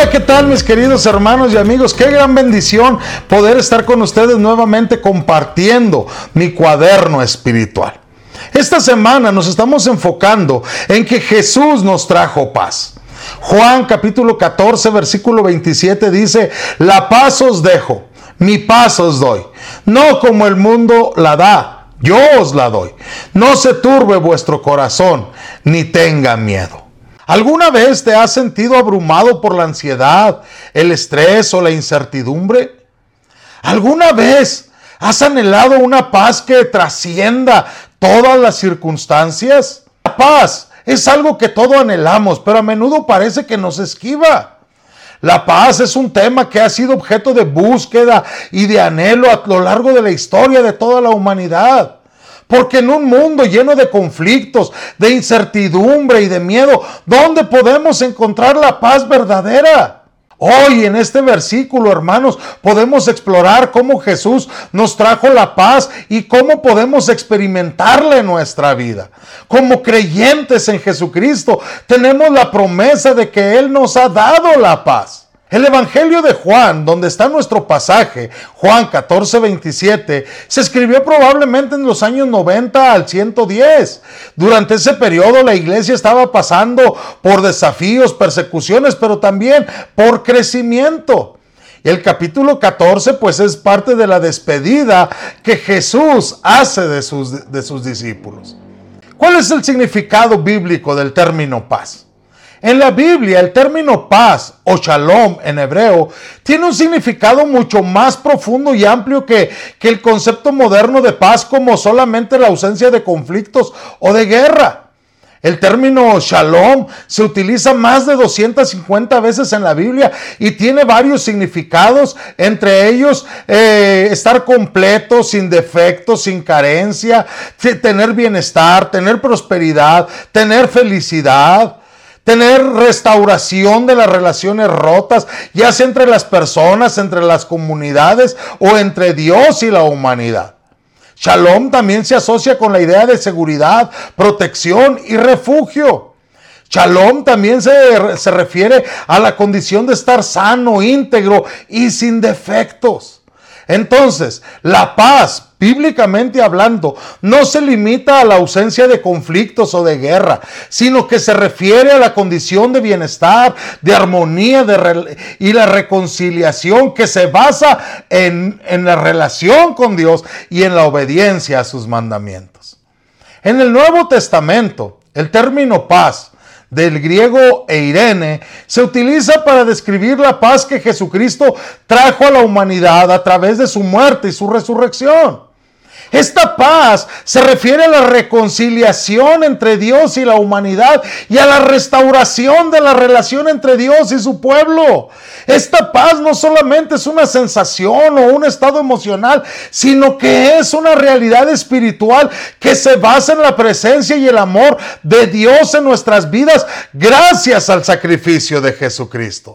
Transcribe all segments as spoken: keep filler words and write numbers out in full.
Hola, ¿qué tal mis queridos hermanos y amigos? Qué gran bendición poder estar con ustedes nuevamente compartiendo mi cuaderno espiritual. Esta semana nos estamos enfocando en que Jesús nos trajo paz. Juan capítulo catorce versículo veintisiete dice: la paz os dejo, mi paz os doy, no como el mundo la da, yo os la doy. No se turbe vuestro corazón, ni tenga miedo. ¿Alguna vez te has sentido abrumado por la ansiedad, el estrés o la incertidumbre? ¿Alguna vez has anhelado una paz que trascienda todas las circunstancias? La paz es algo que todos anhelamos, pero a menudo parece que nos esquiva. La paz es un tema que ha sido objeto de búsqueda y de anhelo a lo largo de la historia de toda la humanidad. Porque en un mundo lleno de conflictos, de incertidumbre y de miedo, ¿dónde podemos encontrar la paz verdadera? Hoy en este versículo, hermanos, podemos explorar cómo Jesús nos trajo la paz y cómo podemos experimentarla en nuestra vida. Como creyentes en Jesucristo, tenemos la promesa de que Él nos ha dado la paz. El Evangelio de Juan, donde está nuestro pasaje, Juan catorce veintisiete, se escribió probablemente en los años noventa al ciento diez. Durante ese periodo la iglesia estaba pasando por desafíos, persecuciones, pero también por crecimiento. Y el capítulo catorce pues es parte de la despedida que Jesús hace de sus, de sus discípulos. ¿Cuál es el significado bíblico del término paz? En la Biblia, el término paz o shalom en hebreo tiene un significado mucho más profundo y amplio que, que el concepto moderno de paz como solamente la ausencia de conflictos o de guerra. El término shalom se utiliza más de doscientas cincuenta veces en la Biblia y tiene varios significados, entre ellos eh, estar completo, sin defectos, sin carencia, tener bienestar, tener prosperidad, tener felicidad. Tener restauración de las relaciones rotas, ya sea entre las personas, entre las comunidades o entre Dios y la humanidad. Shalom también se asocia con la idea de seguridad, protección y refugio. Shalom también se, se refiere a la condición de estar sano, íntegro y sin defectos. Entonces, la paz, bíblicamente hablando, no se limita a la ausencia de conflictos o de guerra, sino que se refiere a la condición de bienestar, de armonía de re- y la reconciliación que se basa en, en la relación con Dios y en la obediencia a sus mandamientos. En el Nuevo Testamento, el término paz, del griego eirene, se utiliza para describir la paz que Jesucristo trajo a la humanidad a través de su muerte y su resurrección. Esta paz se refiere a la reconciliación entre Dios y la humanidad y a la restauración de la relación entre Dios y su pueblo. Esta paz no solamente es una sensación o un estado emocional, sino que es una realidad espiritual que se basa en la presencia y el amor de Dios en nuestras vidas gracias al sacrificio de Jesucristo.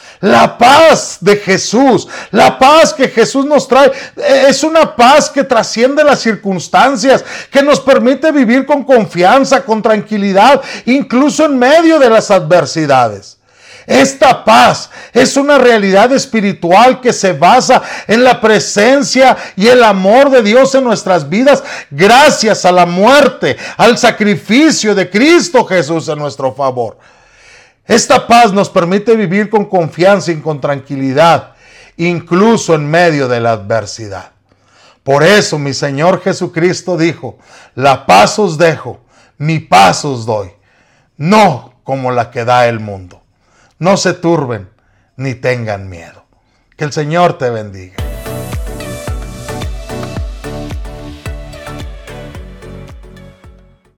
La paz de Jesús, la paz que Jesús nos trae, es una paz que trasciende las circunstancias, que nos permite vivir con confianza, con tranquilidad, incluso en medio de las adversidades. Esta paz es una realidad espiritual que se basa en la presencia y el amor de Dios en nuestras vidas gracias a la muerte, al sacrificio de Cristo Jesús en nuestro favor. Esta paz nos permite vivir con confianza y con tranquilidad, incluso en medio de la adversidad. Por eso mi Señor Jesucristo dijo: la paz os dejo, mi paz os doy, no como la que da el mundo. No se turben ni tengan miedo. Que el Señor te bendiga.